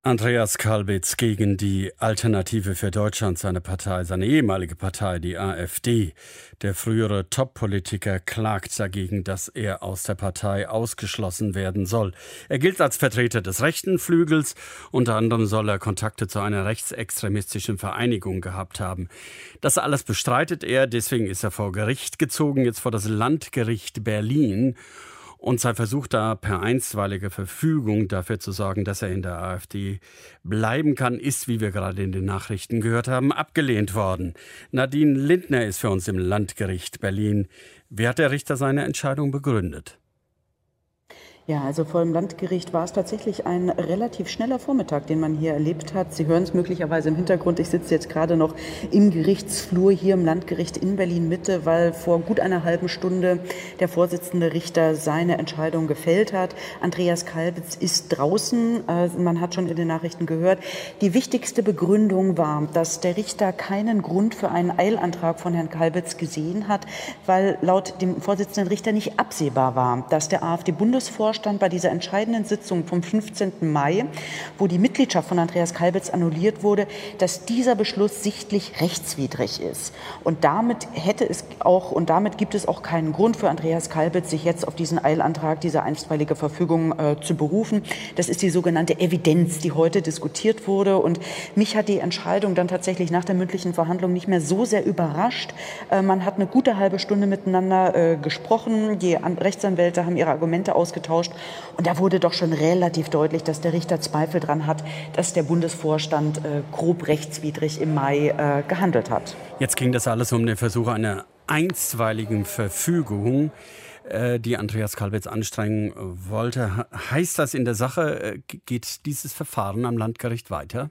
Andreas Kalbitz gegen die Alternative für Deutschland, seine Partei, seine ehemalige Partei, die AfD. Der frühere Top-Politiker klagt dagegen, dass er aus der Partei ausgeschlossen werden soll. Er gilt als Vertreter des rechten Flügels. Unter anderem soll er Kontakte zu einer rechtsextremistischen Vereinigung gehabt haben. Das alles bestreitet er, deswegen ist er vor Gericht gezogen, jetzt vor das Landgericht Berlin. Und sein Versuch da per einstweilige Verfügung dafür zu sorgen, dass er in der AfD bleiben kann, ist, wie wir gerade in den Nachrichten gehört haben, abgelehnt worden. Nadine Lindner ist für uns im Landgericht Berlin. Wie hat der Richter seine Entscheidung begründet? Ja, also vor dem Landgericht war es tatsächlich ein relativ schneller Vormittag, den man hier erlebt hat. Sie hören es möglicherweise im Hintergrund. Ich sitze jetzt gerade noch im Gerichtsflur hier im Landgericht in Berlin-Mitte, weil vor gut einer halben Stunde der Vorsitzende Richter seine Entscheidung gefällt hat. Andreas Kalbitz ist draußen. Man hat schon in den Nachrichten gehört. Die wichtigste Begründung war, dass der Richter keinen Grund für einen Eilantrag von Herrn Kalbitz gesehen hat, weil laut dem Vorsitzenden Richter nicht absehbar war, dass der AfD-Bundesvorstand bei dieser entscheidenden Sitzung vom 15. Mai, wo die Mitgliedschaft von Andreas Kalbitz annulliert wurde, dass dieser Beschluss sichtlich rechtswidrig ist. Und damit gibt es auch keinen Grund für Andreas Kalbitz, sich jetzt auf diesen Eilantrag, diese einstweilige Verfügung zu berufen. Das ist die sogenannte Evidenz, die heute diskutiert wurde. Und mich hat die Entscheidung dann tatsächlich nach der mündlichen Verhandlung nicht mehr so sehr überrascht. Man hat eine gute halbe Stunde miteinander gesprochen. Die Rechtsanwälte haben ihre Argumente ausgetauscht. Und da wurde doch schon relativ deutlich, dass der Richter Zweifel daran hat, dass der Bundesvorstand grob rechtswidrig im Mai gehandelt hat. Jetzt ging das alles um den Versuch einer einstweiligen Verfügung, die Andreas Kalbitz anstrengen wollte. Heißt das in der Sache, geht dieses Verfahren am Landgericht weiter?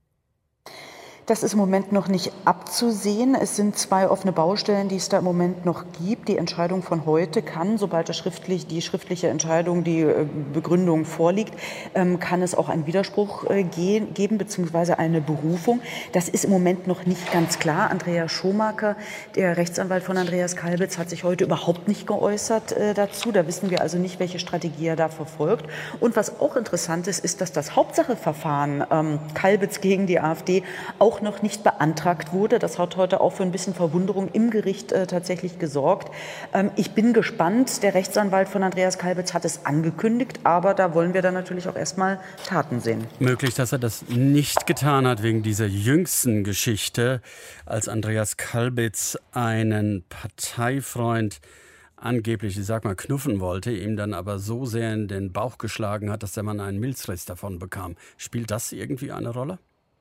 Das ist im Moment noch nicht abzusehen. Es sind zwei offene Baustellen, die es da im Moment noch gibt. Die Entscheidung von heute kann, sobald die schriftliche Entscheidung, die Begründung vorliegt, kann es auch einen Widerspruch geben, beziehungsweise eine Berufung. Das ist im Moment noch nicht ganz klar. Andreas Schomaker, der Rechtsanwalt von Andreas Kalbitz, hat sich heute überhaupt nicht geäußert dazu. Da wissen wir also nicht, welche Strategie er da verfolgt. Und was auch interessant ist, ist, dass das Hauptsacheverfahren Kalbitz gegen die AfD auch noch nicht beantragt wurde. Das hat heute auch für ein bisschen Verwunderung im Gericht tatsächlich gesorgt. Ich bin gespannt. Der Rechtsanwalt von Andreas Kalbitz hat es angekündigt, aber da wollen wir dann natürlich auch erstmal Taten sehen. Möglich, dass er das nicht getan hat wegen dieser jüngsten Geschichte, als Andreas Kalbitz einen Parteifreund angeblich, ich sag mal, knuffen wollte, ihm dann aber so sehr in den Bauch geschlagen hat, dass der Mann einen Milzriss davon bekam. Spielt das irgendwie eine Rolle?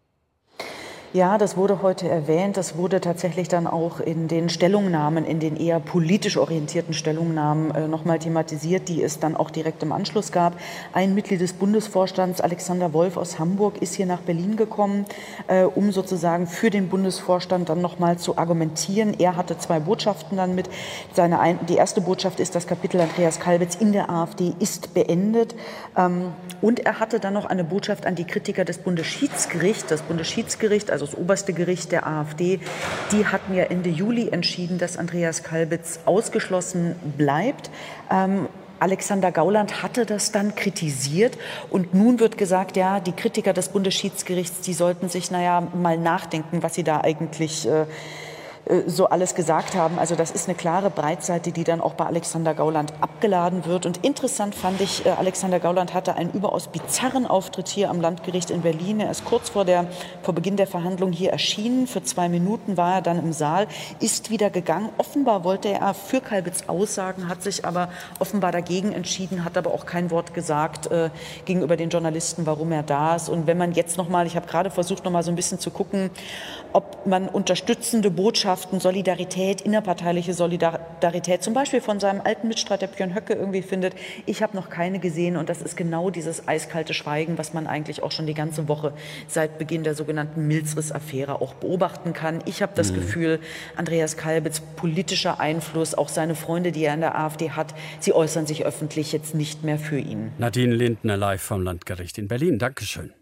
Ja, das wurde heute erwähnt. Das wurde tatsächlich dann auch in den Stellungnahmen, in den eher politisch orientierten Stellungnahmen nochmal thematisiert, die es dann auch direkt im Anschluss gab. Ein Mitglied des Bundesvorstands, Alexander Wolf aus Hamburg, ist hier nach Berlin gekommen, um sozusagen für den Bundesvorstand dann nochmal zu argumentieren. Er hatte zwei Botschaften dann mit. Die erste Botschaft ist, das Kapitel Andreas Kalbitz in der AfD ist beendet. Und er hatte dann noch eine Botschaft an die Kritiker des Bundesschiedsgerichts. Das Bundesschiedsgericht, also das oberste Gericht der AfD, die hatten ja Ende Juli entschieden, dass Andreas Kalbitz ausgeschlossen bleibt. Alexander Gauland hatte das dann kritisiert und nun wird gesagt, ja, die Kritiker des Bundesschiedsgerichts, die sollten sich mal nachdenken, was sie da eigentlich so alles gesagt haben. Also das ist eine klare Breitseite, die dann auch bei Alexander Gauland abgeladen wird. Und interessant fand ich, Alexander Gauland hatte einen überaus bizarren Auftritt hier am Landgericht in Berlin. Er ist kurz vor Beginn der Verhandlung hier erschienen. Für 2 Minuten war er dann im Saal, ist wieder gegangen. Offenbar wollte er für Kalbitz aussagen, hat sich aber offenbar dagegen entschieden, hat aber auch kein Wort gesagt gegenüber den Journalisten, warum er da ist. Und wenn man jetzt nochmal, ich habe gerade versucht, nochmal so ein bisschen zu gucken, ob man unterstützende Botschaften, Solidarität, innerparteiliche Solidarität, zum Beispiel von seinem alten Mitstreiter Björn Höcke irgendwie findet. Ich habe noch keine gesehen und das ist genau dieses eiskalte Schweigen, was man eigentlich auch schon die ganze Woche seit Beginn der sogenannten Milzriss-Affäre auch beobachten kann. Ich habe das Gefühl, Andreas Kalbitz, politischer Einfluss, auch seine Freunde, die er in der AfD hat, sie äußern sich öffentlich jetzt nicht mehr für ihn. Nadine Lindner live vom Landgericht in Berlin. Dankeschön.